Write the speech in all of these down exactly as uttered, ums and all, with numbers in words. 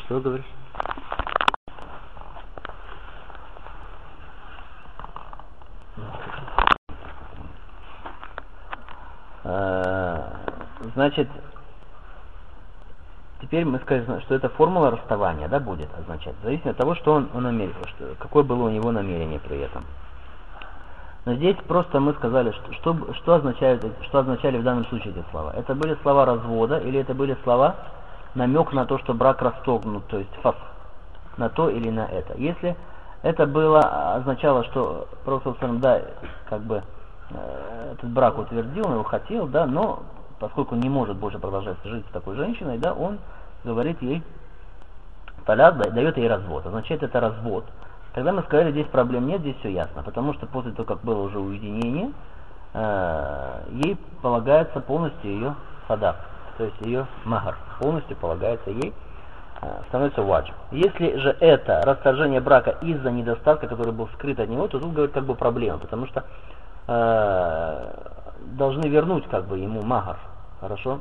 Что говоришь? Значит, теперь мы скажем, что эта формула расставания, да, будет означать, зависит от того, что он, он намерен, что, какое было у него намерение при этом. Но здесь просто мы сказали, что, что, что, означают, что означали в данном случае эти слова. Это были слова развода или это были слова намек на то, что брак расторгнут, то есть фасх, на то или на это. Если это было, означало, что Пророк, да, как бы э, этот брак утвердил, он его хотел, да, но поскольку не может больше продолжать жить с такой женщиной, да, он говорит ей таляк, дает ей развод. Означает это развод. Когда мы сказали, здесь проблем нет, здесь все ясно. Потому что после того, как было уже уединение, э, ей полагается полностью ее садак, то есть ее махар, полностью полагается ей, э, становится ваджиб. Если же это расторжение брака из-за недостатка, который был скрыт от него, то тут говорит как бы проблема, потому что э, должны вернуть как бы ему махар. Хорошо?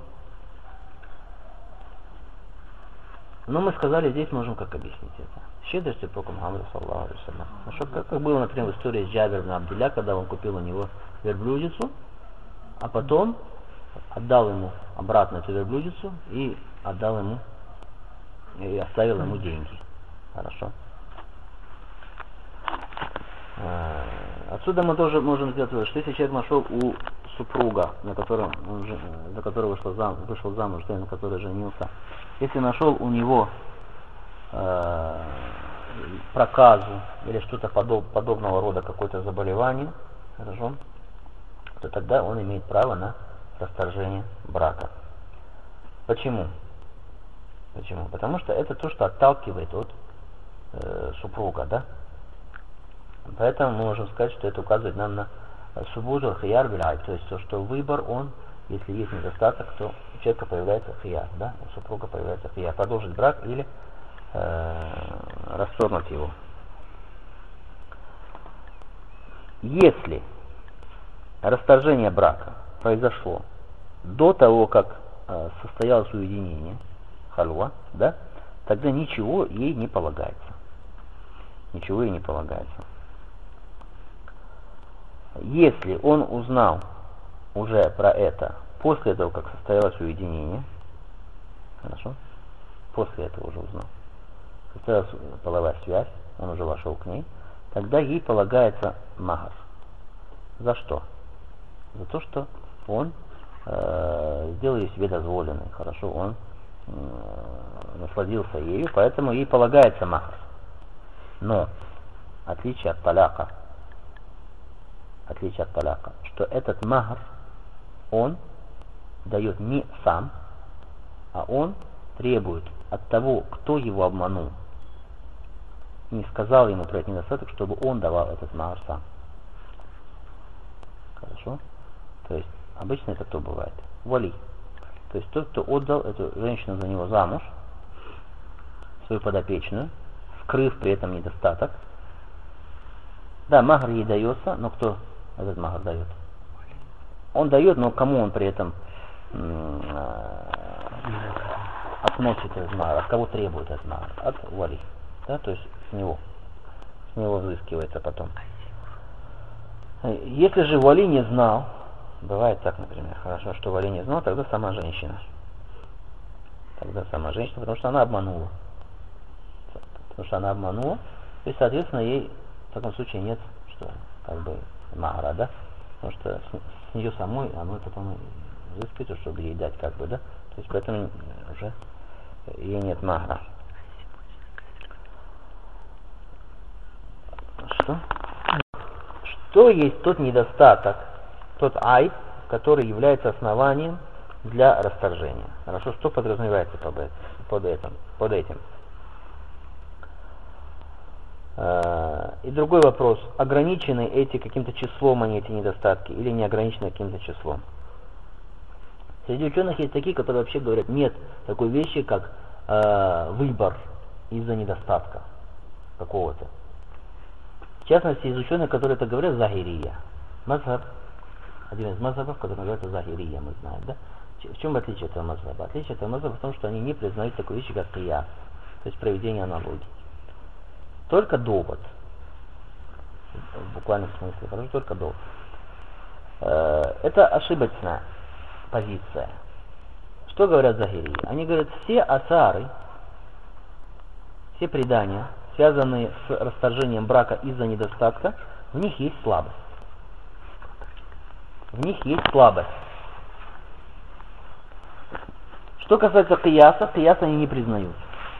Но мы сказали, здесь можем как объяснить это. Щедростью пророка Мухаммада саллаллаху алейхи ва саллям. Хорошо? Как, как было, например, в истории с Джабир ибн Абдилля, когда он купил у него верблюдицу, а потом отдал ему обратно эту верблюдицу и отдал ему, и оставил ему деньги. Хорошо? Отсюда мы тоже можем сделать вывод, что если человек нашел у супруга, на котором он, за которого вышел замуж, вышел замуж, на который женился, если нашел у него э, проказу или что-то подоб, подобного рода, какое-то заболевание, хорошо, то тогда он имеет право на расторжение брака. Почему? Почему? Потому что это то, что отталкивает от э, супруга, да? Поэтому мы можем сказать, что это указывает нам на субуджу хияр биль-айб, то есть то, что выбор, он, если есть недостаток, то у человека появляется хияр, да, у супруга появляется хияр, продолжить брак или э, расторгнуть его. Если расторжение брака произошло до того, как э, состоялось уединение, хальва, да, тогда ничего ей не полагается. Ничего ей не полагается. Если он узнал уже про это после того, как состоялось уединение, хорошо, после этого уже узнал, состоялась половая связь, он уже вошел к ней, тогда ей полагается махар. За что? За то, что он э, сделал ее себе дозволенной, хорошо, он э, насладился ею, поэтому ей полагается махар. Но, в отличие от таляка, в отличие от таляка, что этот махар, он дает не сам, а он требует от того, кто его обманул, не сказал ему про этот недостаток, чтобы он давал этот махар сам. Хорошо? То есть, обычно это кто бывает? Вали. То есть, тот, кто отдал эту женщину за него замуж, свою подопечную, скрыв при этом недостаток. Да, махар ей дается, но кто этот махар дает? Он дает, но кому он при этом относит этот махар? От кого требует этот махар? От вали. Да, то есть с него. С него взыскивается потом. Если же вали не знал, бывает так, например, хорошо, что вали не знал, тогда сама женщина. Тогда сама женщина, потому что она обманула. Потому что она обманула, и, соответственно, ей в таком случае нет, что, как бы, махара, да? Потому что с, с нее самой оно потом взыскивается, чтобы ей дать, как бы, да? То есть, поэтому уже ей нет махара. Что? Что есть тот недостаток, тот айб, который является основанием для расторжения? Хорошо, что подразумевается под, под этим? Под этим? И другой вопрос, ограничены эти каким-то числом, они эти недостатки, или не ограничены каким-то числом? Среди ученых есть такие, которые вообще говорят, нет такой вещи, как э, выбор из-за недостатка какого-то. В частности, из ученых, которые это говорят, захирия. Мазхаб, один из мазхабов, который называется захирия, мы знаем, да? В чем отличие этого мазхаба? Отличие этого мазхаба в том, что они не признают такой вещи, как кияс. то есть проведение аналогии. Только довод. В буквальном смысле, хорошо, только довод. Это ошибочная позиция. Что говорят захирии? Они говорят, все асары, все предания, связанные с расторжением брака из-за недостатка, в них есть слабость. В них есть слабость. Что касается кияса, кияс они не признают.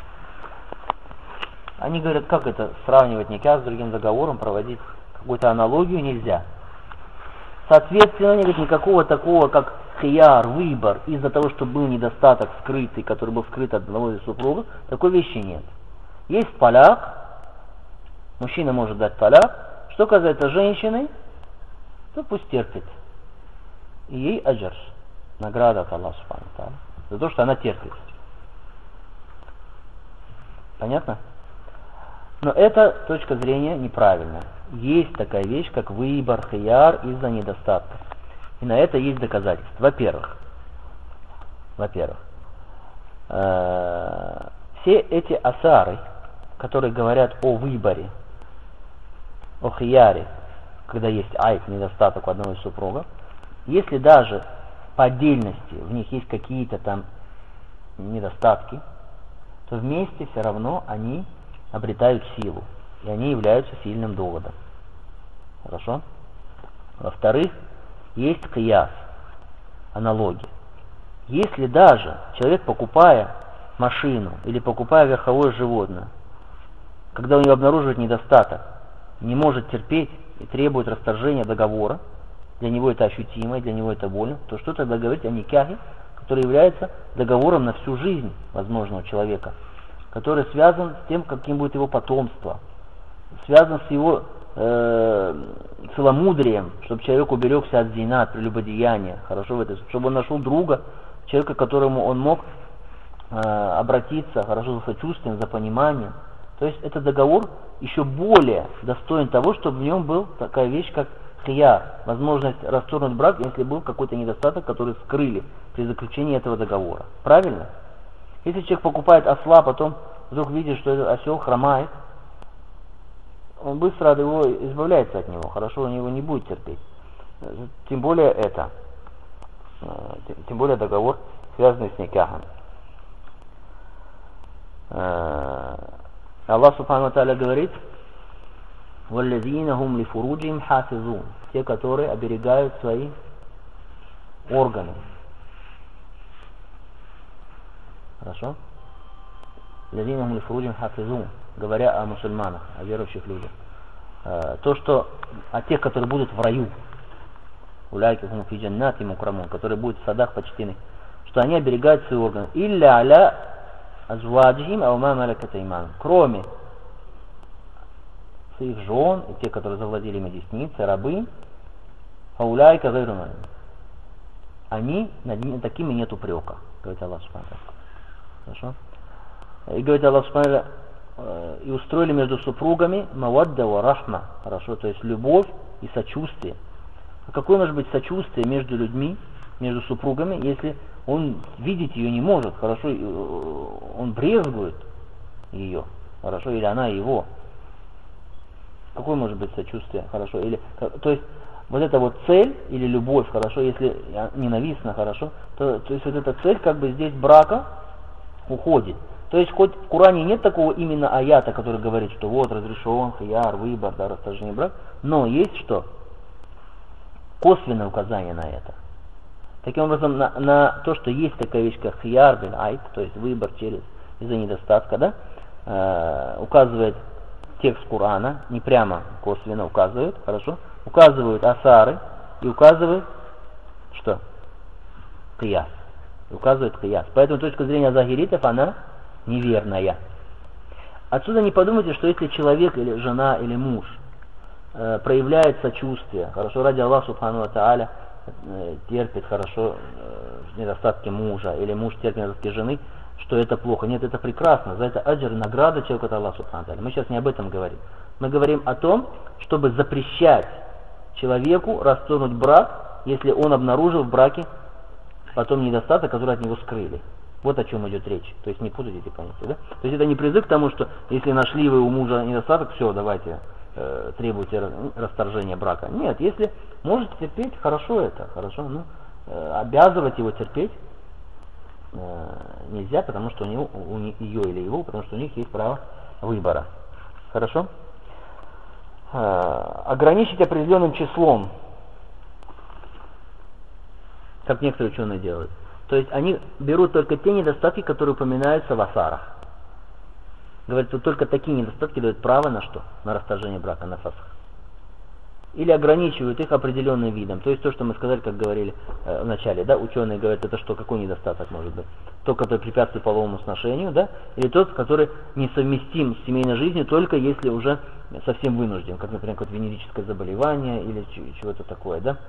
Они говорят, как это сравнивать никак с другим договором, проводить какую-то аналогию нельзя. Соответственно, они говорят, никакого такого, как хияр, выбор, из-за того, что был недостаток скрытый, который был скрыт от одного из супругов, такой вещи нет. Есть таляк, мужчина может дать таляк. Что касается женщины, то пусть терпит. И ей аджр, награда от Аллаха субхану ва тааля, за то, что она терпит. Понятно? Но эта точка зрения неправильная. Есть такая вещь, как выбор, хияр из-за недостатка. И на это есть доказательства. Во-первых, во-первых, э, все эти асары, которые говорят о выборе, о хияре, когда есть айб, недостаток у одного из супругов, если даже по отдельности в них есть какие-то там недостатки, то вместе все равно они обретают силу, и они являются сильным доводом. Хорошо? Во-вторых, есть кияс, аналогия. Если даже человек, покупая машину или покупая верховое животное, когда у него обнаруживает недостаток, не может терпеть и требует расторжения договора, для него это ощутимо, для него это больно, то что тогда говорить о никахе, который является договором на всю жизнь возможного человека, который связан с тем, каким будет его потомство, связан с его э, целомудрием, чтобы человек уберегся от зина, от прелюбодеяния, хорошо в это, чтобы он нашел друга, человека, к которому он мог э, обратиться, хорошо, за сочувствием, за пониманием. То есть этот договор еще более достоин того, чтобы в нем был такая вещь, как хияр, возможность расторгнуть брак, если был какой-то недостаток, который скрыли при заключении этого договора. Правильно? Если человек покупает осла, потом вдруг видит, что этот осел хромает, он быстро от его избавляется от него, хорошо, он его не будет терпеть. Тем более это, тем более договор, связанный с никахом. Аллах субхану ва тааля говорит: «Валлазина хум ли фуруджим хафизун», те, которые оберегают свои органы. Хорошо? «Валлазина хум ли фуруджим хафизун», говоря о мусульманах, о верующих людях. То, что о тех, которые будут в раю, уляйки хум фи джаннати мукрамун, которые будут в садах почтены, что они оберегают свои органы. «Илля аля азваджихим аума малакат айманухум», кроме своих жен и те, которые завладели ими десницей, рабы, фауляйка гайру малин, они, над ними такими нет упрека, говорит Аллах субхану ва тааля. Хорошо? И говорит Аллах субхану ва тааля: и устроили между супругами мавадда ва рахма, хорошо, то есть любовь и сочувствие. А какое может быть сочувствие между людьми, между супругами, если он видеть ее не может, хорошо, он брезгует ее, хорошо, или она его. Какое может быть сочувствие, хорошо, или, то есть вот эта вот цель или любовь, хорошо, если ненавистна, хорошо, то, то есть вот эта цель как бы здесь брака уходит. То есть хоть в Коране нет такого именно аята, который говорит, что вот разрешен хияр, выбор, да, расторжение брака, но есть что? Косвенное указание на это. Таким образом, на, на то, что есть такая вещь, как хияр бин айт, то есть выбор через из-за недостатка, да, э, указывает текст Корана, не прямо косвенно указывает, хорошо, указывают асары и указывают что? Кияс. И указывает кияс. Поэтому точка зрения захиритов, она неверная. Отсюда не подумайте, что если человек или жена или муж э, проявляет сочувствие, хорошо, ради Аллаха субхану ва тааля, э, терпит хорошо э, недостатки мужа, или муж терпит недостатки жены, что это плохо. Нет, это прекрасно. За это аджр, награда человека от Аллаха субхану ва тааля. Мы сейчас не об этом говорим. Мы говорим о том, чтобы запрещать человеку расторгнуть брак, если он обнаружил в браке потом недостаток, который от него скрыли. Вот о чем идет речь. То есть не путайте эти понятия, да? То есть это не призыв к тому, что если нашли вы у мужа недостаток, все, давайте э, требуйте расторжения брака. Нет, если можете терпеть, хорошо это, хорошо, ну, э, обязывать его терпеть э, нельзя, потому что у него, у ее или его, потому что у них есть право выбора. Хорошо? Э, ограничить определенным числом, как некоторые ученые делают. То есть они берут только те недостатки, которые упоминаются в асарах. Говорят, что только такие недостатки дают право на что? На расторжение брака, на фасх. Или ограничивают их определенным видом. То есть то, что мы сказали, как говорили э, в начале, да, ученые говорят, это что, какой недостаток может быть? Тот, который препятствует половому сношению, да, или тот, который несовместим с семейной жизнью, только если уже совсем вынужден, как, например, какое-то венерическое заболевание или чего-то такое, да.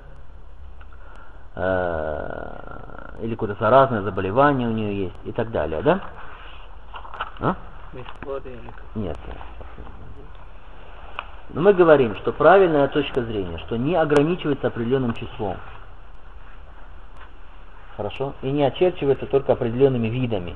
Или какое-то заразное заболевание у нее есть и так далее, да? А? Нет. Но мы говорим, что правильная точка зрения, что не ограничивается определенным числом. Хорошо? И не очерчивается только определенными видами.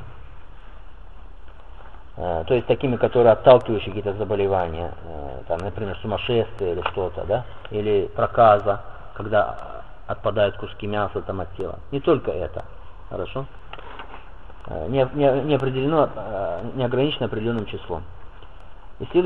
То есть такими, которые отталкивающие какие-то заболевания, там, например, сумасшествие или что-то, да? Или проказа, когда отпадают куски мяса там от тела. Не только это. Хорошо? Не, не, не определено, не ограничено определенным числом. И